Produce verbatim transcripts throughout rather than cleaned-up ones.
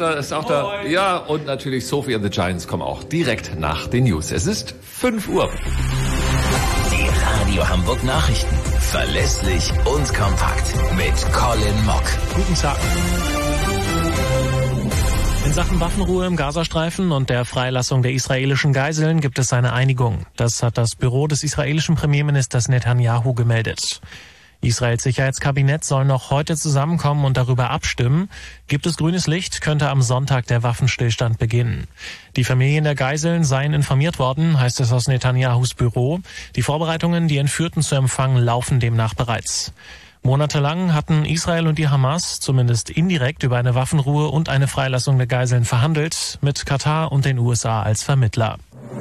da, ist auch da. Ja, und natürlich Sophie and the Giants kommen auch direkt nach den News. Es ist fünf Uhr. Die Radio Hamburg Nachrichten. Verlässlich und kompakt mit Colin Mock. Guten Tag. In Sachen Waffenruhe im Gazastreifen und der Freilassung der israelischen Geiseln gibt es eine Einigung. Das hat das Büro des israelischen Premierministers Netanyahu gemeldet. Israels Sicherheitskabinett soll noch heute zusammenkommen und darüber abstimmen. Gibt es grünes Licht, könnte am Sonntag der Waffenstillstand beginnen. Die Familien der Geiseln seien informiert worden, heißt es aus Netanyahus Büro. Die Vorbereitungen, die Entführten zu empfangen, laufen demnach bereits. Monatelang hatten Israel und die Hamas zumindest indirekt über eine Waffenruhe und eine Freilassung der Geiseln verhandelt, mit Katar und den U S A als Vermittler.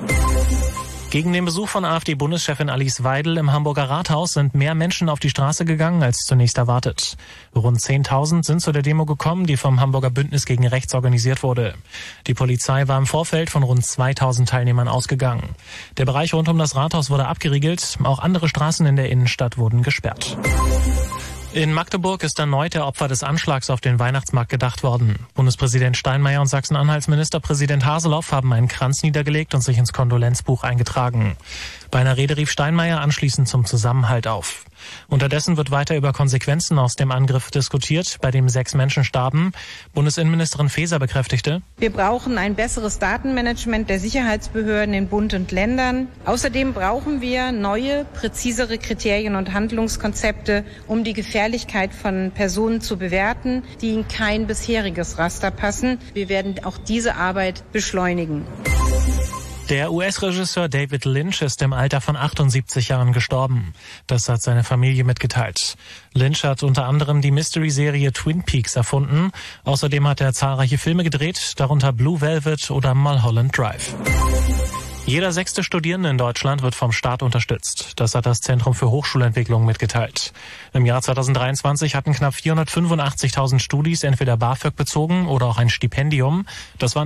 Gegen den Besuch von AfD-Bundeschefin Alice Weidel im Hamburger Rathaus sind mehr Menschen auf die Straße gegangen als zunächst erwartet. Rund zehntausend sind zu der Demo gekommen, die vom Hamburger Bündnis gegen Rechts organisiert wurde. Die Polizei war im Vorfeld von rund zweitausend Teilnehmern ausgegangen. Der Bereich rund um das Rathaus wurde abgeriegelt, auch andere Straßen in der Innenstadt wurden gesperrt. In Magdeburg ist erneut der Opfer des Anschlags auf den Weihnachtsmarkt gedacht worden. Bundespräsident Steinmeier und Sachsen-Anhalts Ministerpräsident Haseloff haben einen Kranz niedergelegt und sich ins Kondolenzbuch eingetragen. Bei einer Rede rief Steinmeier anschließend zum Zusammenhalt auf. Unterdessen wird weiter über Konsequenzen aus dem Angriff diskutiert, bei dem sechs Menschen starben. Bundesinnenministerin Faeser bekräftigte: Wir brauchen ein besseres Datenmanagement der Sicherheitsbehörden in Bund und Ländern. Außerdem brauchen wir neue, präzisere Kriterien und Handlungskonzepte, um die Gefährlichkeit von Personen zu bewerten, die in kein bisheriges Raster passen. Wir werden auch diese Arbeit beschleunigen. Der U S-Regisseur David Lynch ist im Alter von achtundsiebzig Jahren gestorben. Das hat seine Familie mitgeteilt. Lynch hat unter anderem die Mystery-Serie Twin Peaks erfunden. Außerdem hat er zahlreiche Filme gedreht, darunter Blue Velvet oder Mulholland Drive. Jeder sechste Studierende in Deutschland wird vom Staat unterstützt. Das hat das Zentrum für Hochschulentwicklung mitgeteilt. Im Jahr zweitausenddreiundzwanzig hatten knapp vierhundertfünfundachtzigtausend Studis entweder BAföG bezogen oder auch ein Stipendium. Das waren